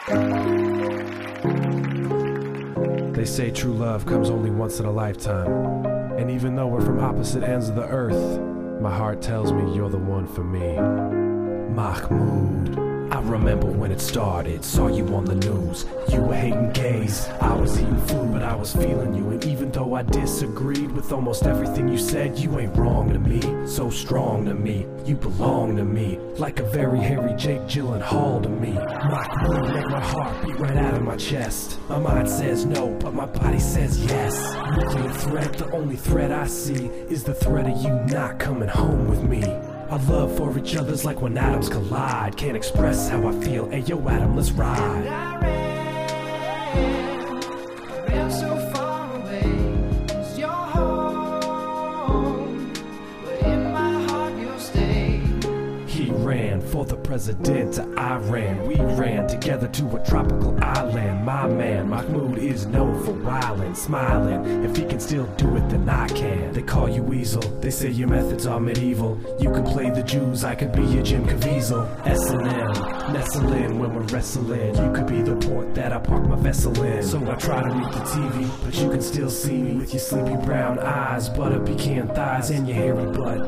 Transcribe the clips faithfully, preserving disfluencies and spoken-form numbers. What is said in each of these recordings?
They say true love comes only once in a lifetime. And even though we're from opposite ends of the earth, my heart tells me you're the one for me. Mahmoud. I remember when it started, saw you on the news. You were hating gays, I was eating food, but I was feeling you. And even though I disagreed with almost everything you said, you ain't wrong to me, so strong to me. You belong to me, like a very hairy Jake Gyllenhaal to me. Mahmoud make my heart beat right out of my chest. My mind says no, but my body says yes. Nuclear threat, the only threat I see is the threat of you not coming home with me. Our love for each other's like when atoms collide. Can't express how I feel, hey yo Adam, let's ride. And I ran, I ran so far away, 'cause you're home, but in my heart you'll stay. He ran for the president of Iran. We ran together to a tropical island. My man, Mahmoud, is known for wildin', smiling. If he can still do it, then I can. They call you Weasel, they say your methods are medieval. You could play the Jews, I could be your Jim Caviezel. S and M, nestle in when we're wrestling. You could be the port that I park my vessel in. So I try to read the T V, but you can still see me with your sleepy brown eyes, butter pecan thighs, and your hairy butt.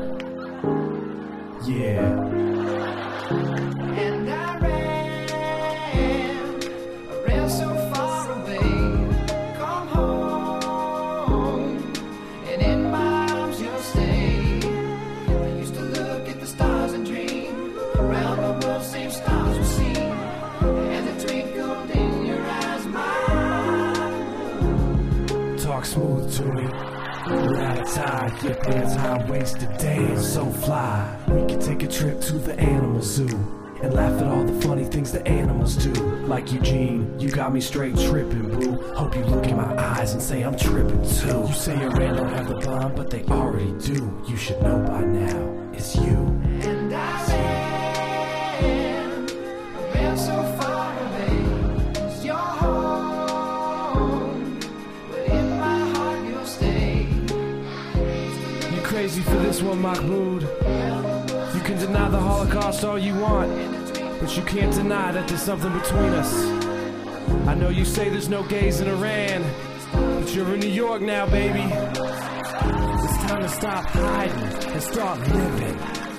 Yeah. And I ran, I ran so far away. Come home, and in my arms you'll stay. I used to look at the stars and dream. Around the world, same stars we see. And the twinkle in your eyes, mine. Talk smooth to me. We're out of time, your pants high waisted, damn, so fly. We could take a trip to the animal zoo and laugh at all the funny things the animals do. Like Eugene, you got me straight tripping, boo. Hope you look in my eyes and say I'm tripping too. You say Iran don't have the bomb, but they already do. You should know by now, it's you. And I ran, I ran so far away, 'cause you're home, but in my heart you'll stay. You crazy for this one, Mahmoud. You can deny the Holocaust all you want, but you can't deny that there's something between us. I know you say there's no gays in Iran, but you're in New York now, baby. It's time to stop hiding and start living.